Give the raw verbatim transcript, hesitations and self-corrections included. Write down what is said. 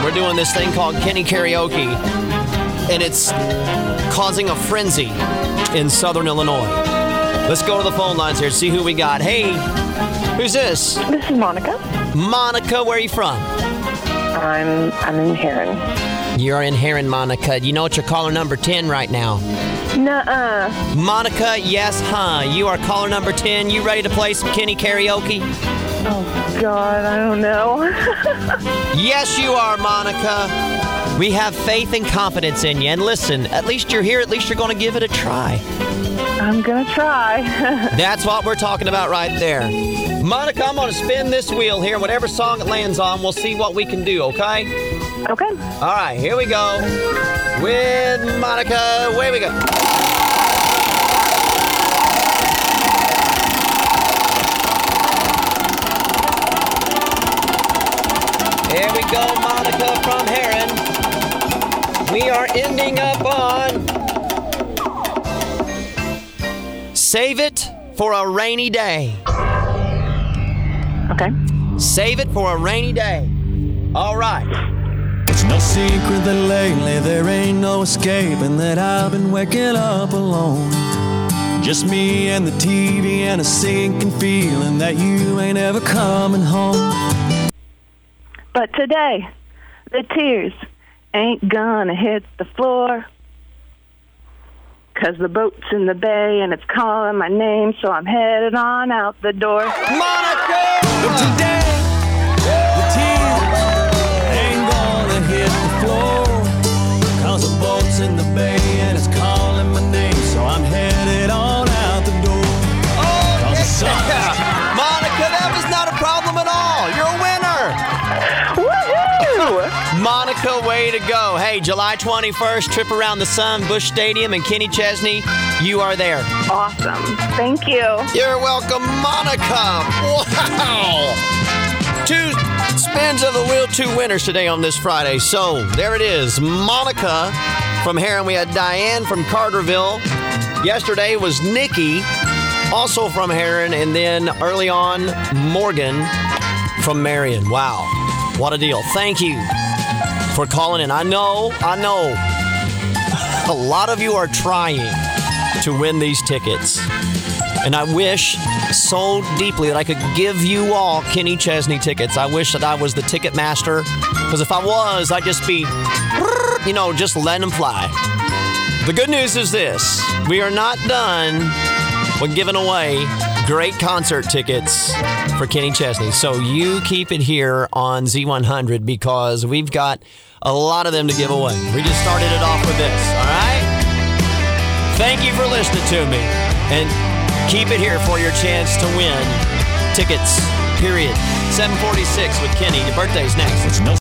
We're doing this thing called Kenny Karaoke, and it's causing a frenzy in Southern Illinois. Let's go to the phone lines here, see who we got. Hey, who's this? This is Monica. Monica, where are you from? I'm I'm in Heron. You're in Heron, Monica. You know what you're caller number ten right now. Nuh-uh. Monica, yes, huh? You are caller number ten. You ready to play some Kenny Karaoke? Oh, God, I don't know. Yes, you are, Monica. We have faith and confidence in you. And listen, at least you're here. At least you're going to give it a try. I'm going to try. That's what we're talking about right there. Monica, I'm going to spin this wheel here. Whatever song it lands on, we'll see what we can do, okay? Okay. All right, here we go. With Monica, away we go. Here we go, Monica from Heron. We are ending up on Save It for a Rainy Day. Okay. Save it for a rainy day. All right. It's no secret that lately there ain't no escaping that I've been waking up alone. Just me and the T V and a sinking feeling that you ain't ever coming home. But today, the tears ain't gonna hit the floor. 'Cause the boat's in the bay and it's calling my name, so I'm headed on out the door. Monica! But today, the tears ain't gonna hit the floor. 'Cause the boat's in the bay and it's calling my name, so I'm headed on out the door. Oh, yeah. Monica, that was not a problem at all. You're a winner. Woohoo! Monica, way to go. Hey, July twenty-first, trip around the sun, Busch Stadium, and Kenny Chesney, you are there. Awesome. Thank you. You're welcome, Monica. Wow. Two spins of the wheel, two winners today on this Friday. So there it is. Monica from Heron. We had Diane from Carterville. Yesterday was Nikki, also from Heron. And then early on, Morgan from Marion. Wow. What a deal. Thank you for calling in. I know, I know a lot of you are trying to win these tickets. And I wish so deeply that I could give you all Kenny Chesney tickets. I wish that I was the ticket master. Because if I was, I'd just be, you know, just letting them fly. The good news is this. We are not done with giving away great concert tickets for Kenny Chesney. So you keep it here on Z one hundred because we've got a lot of them to give away. We just started it off with this, all right? Thank you for listening to me. And keep it here for your chance to win tickets, period. seven forty-six with Kenny. Your birthday's next.